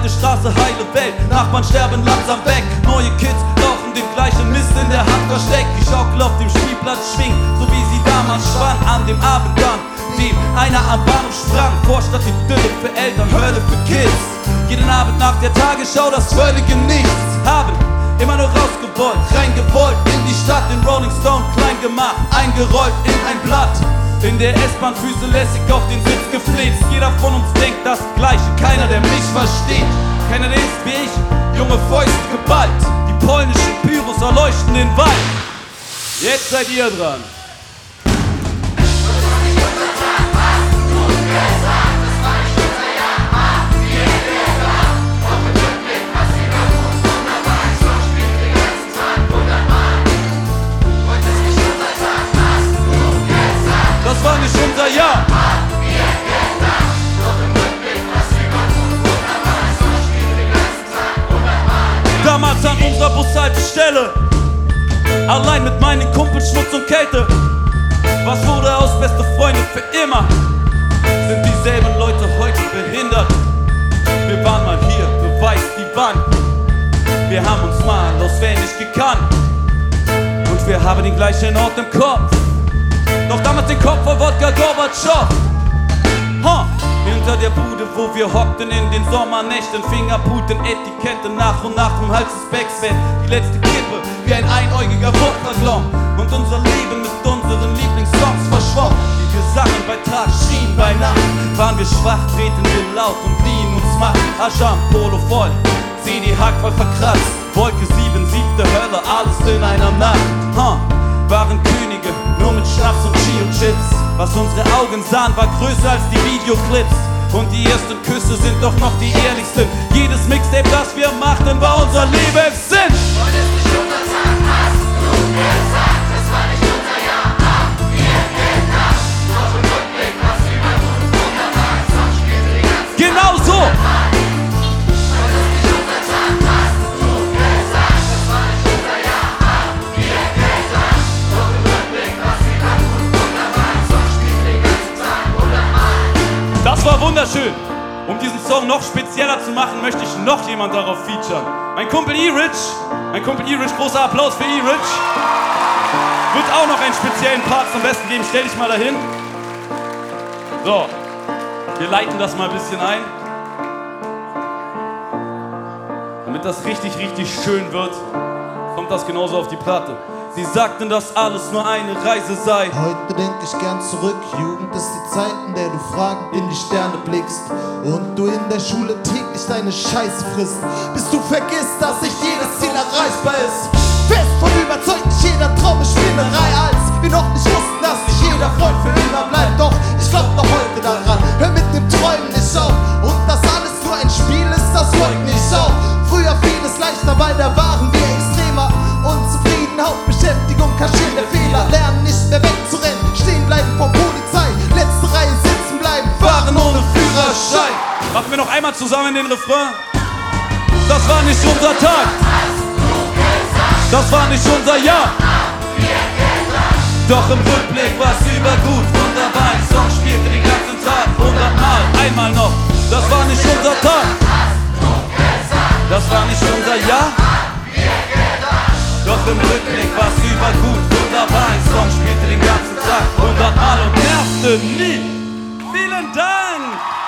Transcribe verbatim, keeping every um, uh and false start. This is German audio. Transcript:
alte Straße, heile Welt. Nachbarn sterben langsam weg. Neue Kids rauchen den gleichen Mist in der Hand versteckt. Die Schaukel auf dem Spielplatz schwingt, so wie sie damals schwang. An dem Abend dann, dem einer am Bahnhof sprang. Vorstadt Idylle für Eltern, Hölle für Kids. Jeden Abend nach der Tagesschau das völlige Nichts. Haben immer nur rausgewollt, reingewollt in die Stadt. Den Rolling Stone klein gemacht, eingerollt in ein Blatt. In der S-Bahn Füße lässig auf den Sitz gefläzt. Jeder von uns denkt das Gleiche, keiner der mich versteht. Keiner der ist wie ich, junge Fäuste geballt. Die polnischen Pyros erleuchten den Wald. Jetzt seid ihr dran. Das war nicht unser Jahr. Damals an unserer Bushaltestelle, allein mit meinen Kumpels, Schmutz und Kälte. Was wurde aus beste Freunde für immer? Sind dieselben Leute heute behindert? Wir waren mal hier, beweist die Wand. Wir haben uns mal auswendig gekannt und wir haben den gleichen Ort im Kopf. Doch damals den Kopf vor Wodka Gorbatschow. Huh. Hinter der Bude, wo wir hockten in den Sommernächten, Fingerputen, Etikette, nach und nach vom Hals des Backsfett. Die letzte Kippe, wie ein einäugiger Wurfverglom. Und unser Leben mit unseren Lieblingssongs verschwommen. Wie wir sangen bei Tag, schrien bei Nacht. Waren wir schwach, treten wir laut und liehen uns Macht. Asche am Polo voll, C D hackvoll verkratzt. Wolke sieben, siebte Hölle, alles in einer Nacht. Huh. Waren Könige, nur mit Schnaps und Chio-Chips. Was unsere Augen sahen, war größer als die Videoclips. Und die ersten Küsse sind doch noch die ehrlichsten. Jedes Mixtape, das wir machten, war unser Lebenssinn. Heute ist nicht unser Tag, hast du gesagt. Es war nicht unser Jahr, haben wir gedacht. Doch im Rückblick, was über uns wunderbar. Song spielte die ganze Zeit. Genau so. Heute ist nicht unser Tag, hast du gesagt. Es war nicht unser Jahr, haben wir gedacht. Doch im Rückblick, was über uns wunderbar. Song spielte die ganze Zeit hundertmal. Das war wunderschön. Um diesen Song noch spezieller zu machen, möchte ich noch jemand darauf featuren. Mein Kumpel E-Rich. Mein Kumpel E-Rich, großer Applaus für E-Rich. Wird auch noch einen speziellen Part zum Besten geben. Stell dich mal dahin. So, wir leiten das mal ein bisschen ein. Damit das richtig, richtig schön wird, kommt das genauso auf die Platte. Sie sagten, dass alles nur eine Reise sei. Heute denk ich gern zurück, Jugend ist die Zeit, in der du fragend in die Sterne blickst und du in der Schule täglich deine Scheiße frisst, bis du vergisst, dass nicht jedes Ziel erreichbar ist. Fest von überzeugt, nicht jeder Traum ist Spinnerei, als wir noch nicht wussten, dass nicht jeder Freund für immer bleibt. Doch ich glaub noch heute daran, hör mit dem Träumen nicht auf, und dass alles nur ein Spiel ist, das folgt nicht auf. Früher fiel es leichter, weil da waren wir extremer. Unzufrieden, Hauptbeschäftigung, kaschieren der Fehler. Lernen nicht mehr wegzurennen, stehen bleiben vor Polizei. Letzte Reihe sitzen bleiben, fahren ohne Führerschein. Machen wir noch einmal zusammen den Refrain. Das war nicht unser Tag. Das war nicht unser Jahr. Doch im Rückblick war's übergut, wunderbar. Ein Song spielte den ganzen Tag hundertmal. Einmal noch. Das war nicht unser Tag. Das war nicht unser Jahr. Doch im Rückblick war's übergut, wunderbar. Ein Song spielte den ganzen Tag hundertmal und nervte nie. Vielen Dank!